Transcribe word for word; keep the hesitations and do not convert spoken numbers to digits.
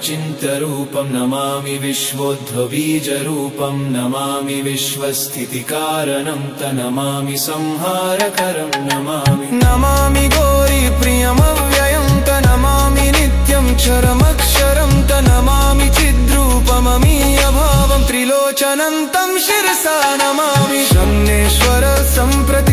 चिन्तरूपं नमामि विश्वोद्भवबीजरूपं नमामि विश्वस्थितिकारणं तनमामि संहारकरं नमामि नमामि गौरीप्रियमव्ययं तनमामि नित्यं क्षरमक्षरं तनमामि चिद्रूपममीयभावं त्रिलोचनं तं शिरसा नमामि।